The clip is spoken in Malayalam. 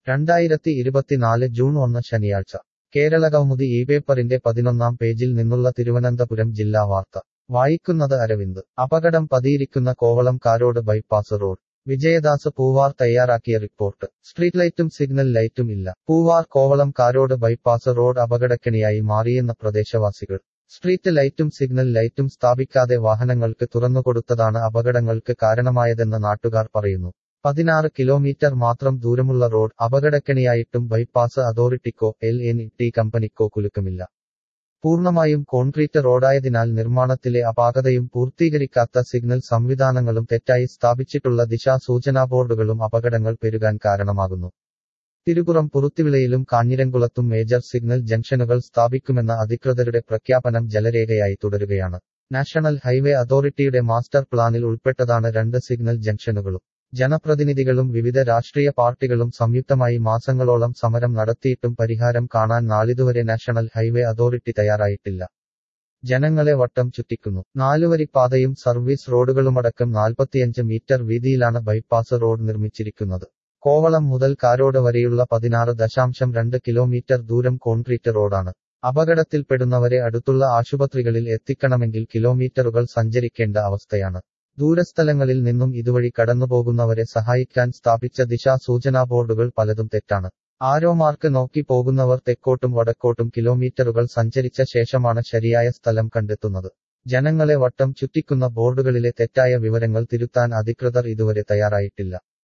2024 ജൂൺ 1 ശനിയാഴ്ച കേരളകൗമുദി ഈ പേപ്പറിന്റെ 11-ാം പേജിൽ നിന്നുള്ള തിരുവനന്തപുരം ജില്ലാ വാർത്ത വായിക്കുന്നത് അരവിന്ദ് അപകടം പതിയിരിക്കുന്ന കോവളം കാരോട് ബൈപ്പാസ് റോഡ് വിജയദാസ് പൂവാർ തയ്യാറാക്കിയ റിപ്പോർട്ട് സ്ട്രീറ്റ് ലൈറ്റും സിഗ്നൽ ലൈറ്റും ഇല്ല പൂവാർ കോവളം കാരോട് ബൈപ്പാസ് റോഡ് അപകടക്കെണിയായി മാറിയെന്ന പ്രദേശവാസികൾ സ്ട്രീറ്റ് ലൈറ്റും സിഗ്നൽ ലൈറ്റും സ്ഥാപിക്കാതെ വാഹനങ്ങൾക്ക് തുറന്നുകൊടുത്തതാണ് അപകടങ്ങൾക്ക് കാരണമായതെന്ന് നാട്ടുകാർ പറയുന്നു 16 കിലോമീറ്റർ മാത്രം ദൂരമുള്ള റോഡ് അപകടക്കെണിയായിട്ടും ബൈപ്പാസ് അതോറിറ്റിക്കോ LNT കമ്പനിക്കോ കുലുക്കമില്ല പൂർണ്ണമായും കോൺക്രീറ്റ് റോഡായതിനാൽ നിർമ്മാണത്തിലെ അപാകതയും പൂർത്തീകരിക്കാത്ത സിഗ്നൽ സംവിധാനങ്ങളും തെറ്റായി സ്ഥാപിച്ചിട്ടുള്ള ദിശാസൂചനാ ബോർഡുകളും അപകടങ്ങൾ പെരുകാൻ കാരണമാകുന്നു തിരുപുറം പുറത്തിവിളയിലും കാഞ്ഞിരംകുളത്തും മേജർ സിഗ്നൽ ജംഗ്ഷനുകൾ സ്ഥാപിക്കുമെന്ന അധികൃതരുടെ പ്രഖ്യാപനം ജലരേഖയായി തുടരുകയാണ് നാഷണൽ ഹൈവേ അതോറിറ്റിയുടെ മാസ്റ്റർ പ്ലാനിൽ ഉൾപ്പെട്ടതാണ് 2 സിഗ്നൽ ജംഗ്ഷനുകളും ജനപ്രതിനിധികളും വിവിധ രാഷ്ട്രീയ പാർട്ടികളും സംയുക്തമായി മാസങ്ങളോളം സമരം നടത്തിയിട്ടും പരിഹാരം കാണാൻ നാളിതുവരെ നാഷണൽ ഹൈവേ അതോറിറ്റി തയ്യാറായിട്ടില്ല ജനങ്ങളെ വട്ടം ചുറ്റിക്കുന്നു 4-വരിപ്പാതയും സർവീസ് റോഡുകളുമടക്കം 45 മീറ്റർ വീതിയിലാണ് ബൈപ്പാസ് റോഡ് നിർമ്മിച്ചിരിക്കുന്നത് കോവളം മുതൽ കാരോട് വരെയുള്ള 16.2 കിലോമീറ്റർ ദൂരം കോൺക്രീറ്റ് റോഡാണ് അപകടത്തിൽപ്പെടുന്നവരെ അടുത്തുള്ള ആശുപത്രികളിൽ എത്തിക്കണമെങ്കിൽ കിലോമീറ്ററുകൾ സഞ്ചരിക്കേണ്ട അവസ്ഥയാണ് ദൂരസ്ഥലങ്ങളിൽ നിന്നും ഇതുവഴി കടന്നുപോകുന്നവരെ സഹായിക്കാൻ സ്ഥാപിച്ച ദിശാസൂചനാ ബോർഡുകൾ പലതും തെറ്റാണ് ആരോ മാർക്ക് നോക്കി പോകുന്നവർ തെക്കോട്ടും വടക്കോട്ടും കിലോമീറ്ററുകൾ സഞ്ചരിച്ച ശേഷമാണ് ശരിയായ സ്ഥലം കണ്ടെത്തുന്നത് ജനങ്ങളെ വട്ടം ചുറ്റിക്കുന്ന ബോർഡുകളിലെ തെറ്റായ വിവരങ്ങൾ തിരുത്താൻ അധികൃതർ ഇതുവരെ തയ്യാറായിട്ടില്ല